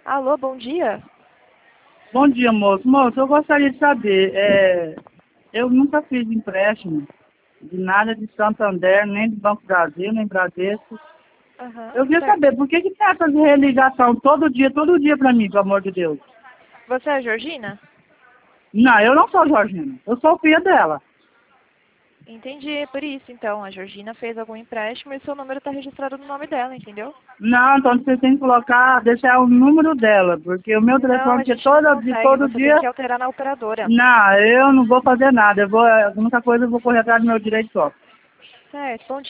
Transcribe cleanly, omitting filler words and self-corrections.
Alô, bom dia. Bom dia, moço. Moço, eu gostaria de saber, eu nunca fiz empréstimo de nada de Santander, nem do Banco Brasil, nem Bradesco. Aham, Eu queria certo. saber, por que tem essa religação todo dia pra mim, pelo amor de Deus? Você é a Georgina? Não, eu não sou Georgina, eu sou filha dela. Entendi, é por isso então. A Georgina fez algum empréstimo e seu número está registrado no nome dela, entendeu? Não, então você tem que deixar o número dela, porque o meu Não, telefone a que gente não consegue. todo Você tem dia. que alterar na operadora. Não, eu não vou fazer nada. A única coisa eu vou correr atrás do meu direito só. Certo, bom